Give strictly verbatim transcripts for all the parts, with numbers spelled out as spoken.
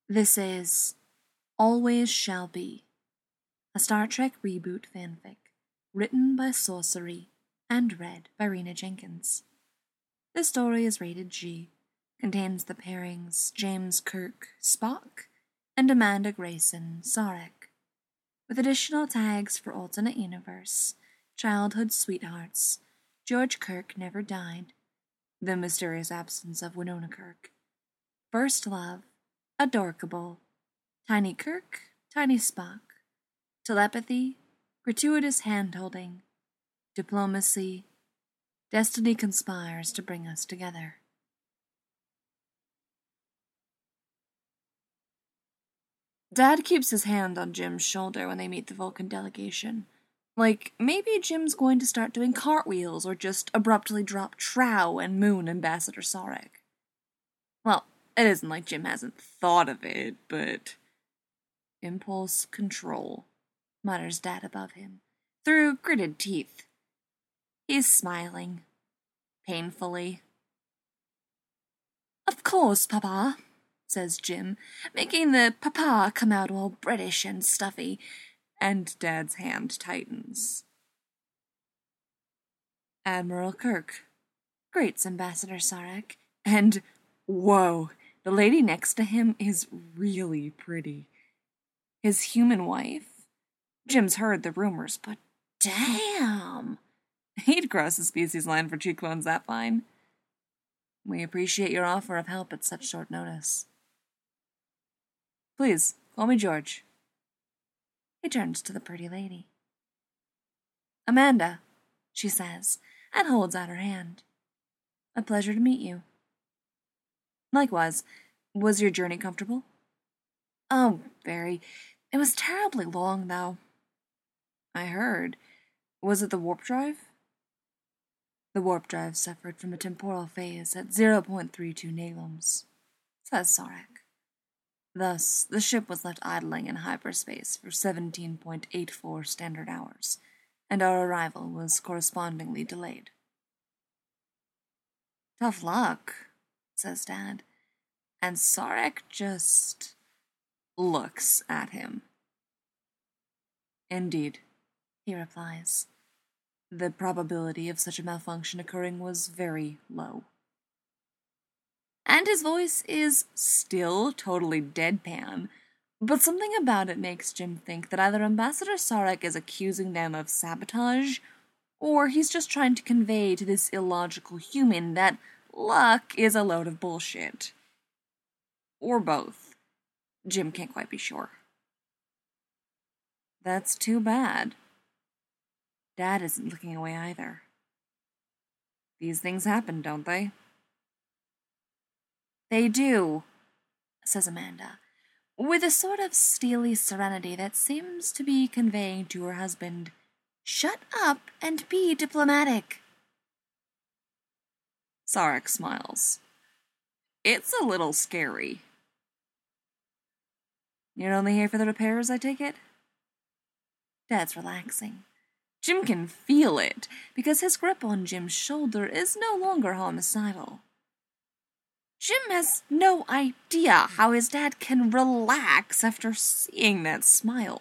This is Always Shall Be, a Star Trek reboot fanfic, written by Sorcery and read by Rena Jenkins. This story is rated G, contains the pairings James Kirk, Spock, and Amanda Grayson, Sarek, with additional tags for Alternate Universe, Childhood Sweethearts, George Kirk Never Died, The Mysterious Absence of Winona Kirk, First Love, Adorkable, Tiny Kirk, Tiny Spock, Telepathy, Gratuitous Handholding, Diplomacy, Destiny Conspires to Bring Us Together. Dad keeps his hand on Jim's shoulder when they meet the Vulcan delegation. Like, maybe Jim's going to start doing cartwheels or just abruptly drop trow and moon Ambassador Sarek. Well, it isn't like Jim hasn't thought of it, but... Impulse control, mutters Dad above him, through gritted teeth. He's smiling. Painfully. Of course, Papa, says Jim, making the papa come out all British and stuffy, and Dad's hand tightens. Admiral Kirk, greets Ambassador Sarek, and, whoa, the lady next to him is really pretty. His human wife? Jim's heard the rumors, but damn! He'd cross the species line for cheekbones that fine. We appreciate your offer of help at such short notice. Please, call me George. He turns to the pretty lady. Amanda, she says, and holds out her hand. A pleasure to meet you. Likewise. Was your journey comfortable? Oh, very. It was terribly long, though. I heard. Was it the warp drive? The warp drive suffered from a temporal phase at zero point three two nanoms, says Sarek. Thus, the ship was left idling in hyperspace for seventeen point eight four standard hours, and our arrival was correspondingly delayed. Tough luck, says Dad, and Sarek just looks at him. Indeed, he replies. The probability of such a malfunction occurring was very low. And his voice is still totally deadpan, but something about it makes Jim think that either Ambassador Sarek is accusing them of sabotage, or he's just trying to convey to this illogical human that luck is a load of bullshit. Or both. Jim can't quite be sure. That's too bad. Dad isn't looking away either. These things happen, don't they? They do, says Amanda, with a sort of steely serenity that seems to be conveying to her husband, shut up and be diplomatic. Sarek smiles. It's a little scary. You're only here for the repairs, I take it? Dad's relaxing. Jim can feel it, because his grip on Jim's shoulder is no longer homicidal. Jim has no idea how his dad can relax after seeing that smile.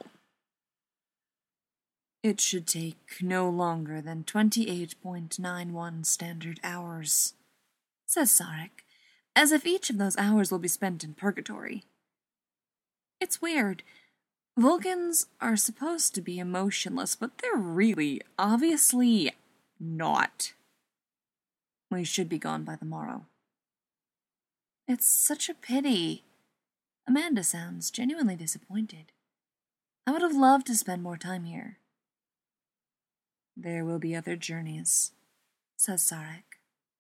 It should take no longer than twenty-eight point nine one standard hours, says Sarek, as if each of those hours will be spent in purgatory. It's weird. Vulcans are supposed to be emotionless, but they're really, obviously, not. We should be gone by the morrow. It's such a pity. Amanda sounds genuinely disappointed. I would have loved to spend more time here. There will be other journeys, says Sarek.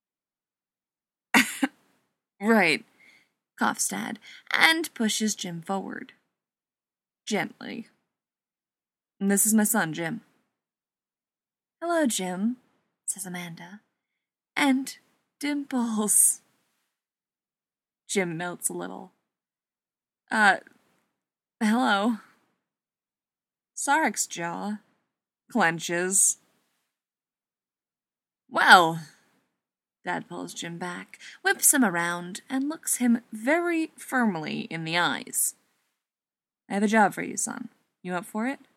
Right, coughs Dad, and pushes Jim forward. Gently. This is my son, Jim. Hello, Jim, says Amanda. And Dimples. Jim melts a little. Uh, hello. Sarek's jaw clenches. Well, Dad pulls Jim back, whips him around, and looks him very firmly in the eyes. I have a job for you, son. You up for it?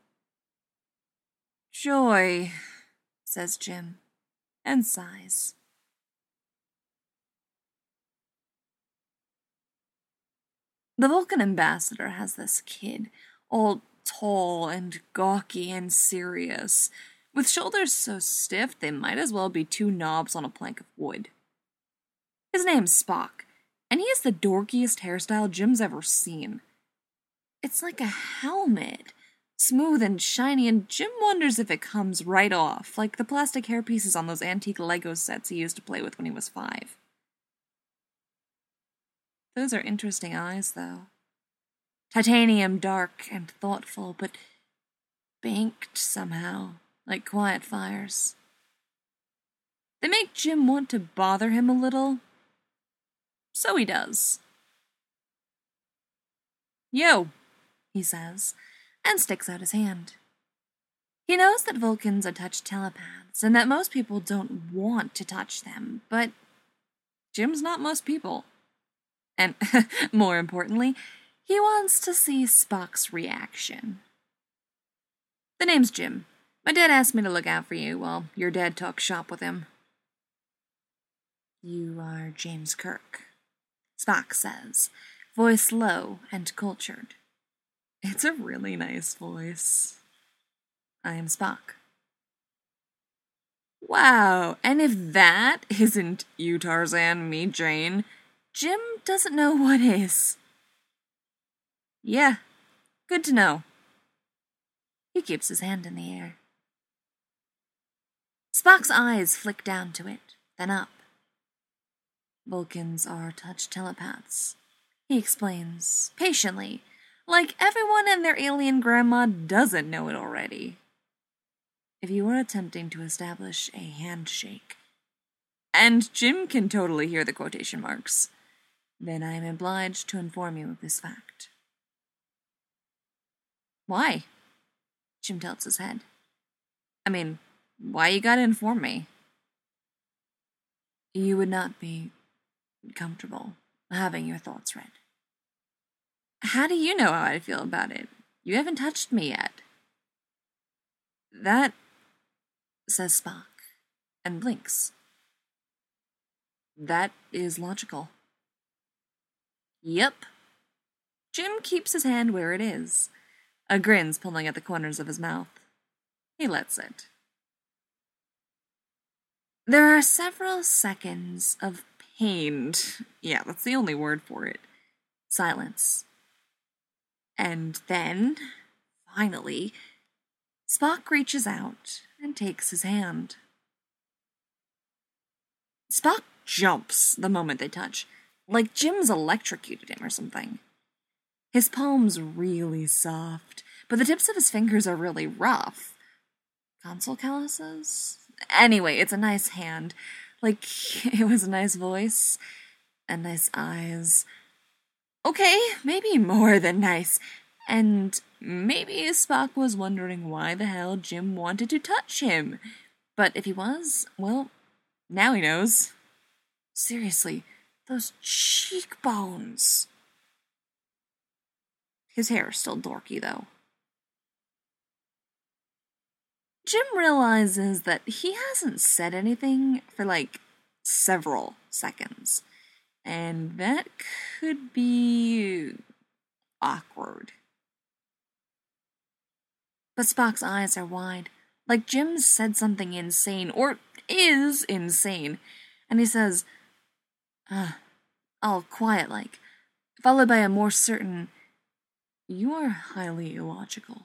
Joy, says Jim, and sighs. The Vulcan ambassador has this kid, all tall and gawky and serious, with shoulders so stiff they might as well be two knobs on a plank of wood. His name's Spock, and he has the dorkiest hairstyle Jim's ever seen. It's like a helmet, smooth and shiny, and Jim wonders if it comes right off, like the plastic hairpieces on those antique Lego sets he used to play with when he was five. Those are interesting eyes, though. Titanium dark and thoughtful, but banked somehow, like quiet fires. They make Jim want to bother him a little. So he does. Yo, he says, and sticks out his hand. He knows that Vulcans are touch telepaths, and that most people don't want to touch them, but Jim's not most people. And, more importantly, he wants to see Spock's reaction. The name's Jim. My dad asked me to look out for you while your dad talks shop with him. You are James Kirk, Spock says, voice low and cultured. It's a really nice voice. I am Spock. Wow, and if that isn't you Tarzan, me Jane, Jim doesn't know what is. Yeah, good to know. He keeps his hand in the air. Spock's eyes flick down to it, then up. Vulcans are touch telepaths, he explains, patiently, like everyone and their alien grandma doesn't know it already. If you are attempting to establish a handshake, and Jim can totally hear the quotation marks, then I am obliged to inform you of this fact. Why? Jim tilts his head. I mean, why you gotta inform me? You would not be comfortable having your thoughts read. How do you know how I feel about it? You haven't touched me yet. That, says Spock, and blinks. That is logical. Yep. Jim keeps his hand where it is, a grin's pulling at the corners of his mouth. He lets it. There are several seconds of pained, yeah, that's the only word for it, silence. And then, finally, Spock reaches out and takes his hand. Spock jumps the moment they touch, like Jim's electrocuted him or something. His palm's really soft, but the tips of his fingers are really rough. Tonsil calluses? Anyway, it's a nice hand. Like, it was a nice voice and nice eyes. Okay, maybe more than nice. And maybe Spock was wondering why the hell Jim wanted to touch him. But if he was, well, now he knows. Seriously, those cheekbones. His hair is still dorky, though. Jim realizes that he hasn't said anything for, like, several seconds. And that could be awkward. But Spock's eyes are wide, like Jim said something insane, or is insane. And he says, uh, all quiet-like, followed by a more certain, you are highly illogical.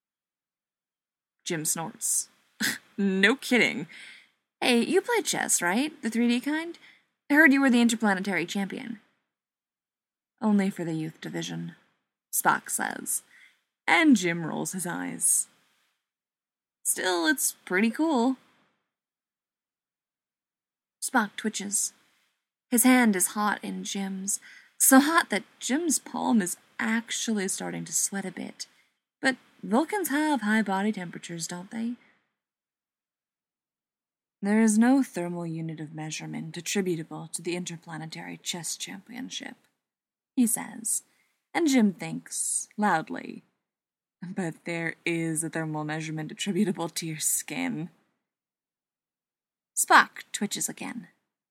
Jim snorts. No kidding. Hey, you play chess, right? The three D kind? I heard you were the interplanetary champion. Only for the youth division, Spock says, and Jim rolls his eyes. Still, it's pretty cool. Spock twitches. His hand is hot in Jim's, so hot that Jim's palm is actually starting to sweat a bit. But Vulcans have high body temperatures, don't they? There is no thermal unit of measurement attributable to the Interplanetary Chess Championship, he says, and Jim thinks, loudly, but there is a thermal measurement attributable to your skin. Spock twitches again.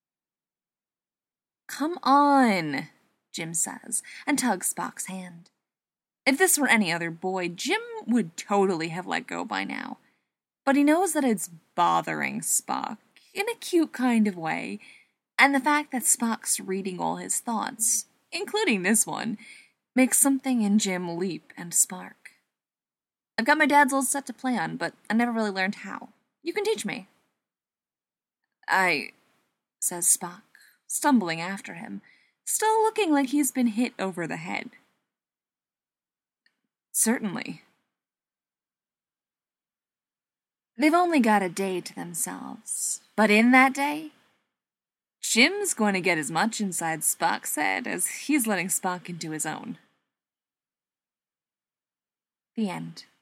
Come on, Jim says, and tugs Spock's hand. If this were any other boy, Jim would totally have let go by now. But he knows that it's bothering Spock, in a cute kind of way, and the fact that Spock's reading all his thoughts, including this one, makes something in Jim leap and spark. I've got my dad's old set to play on, but I never really learned how. You can teach me. I, says Spock, stumbling after him, still looking like he's been hit over the head. Certainly. They've only got a day to themselves, but in that day, Jim's going to get as much inside Spock's head as he's letting Spock into his own. The end.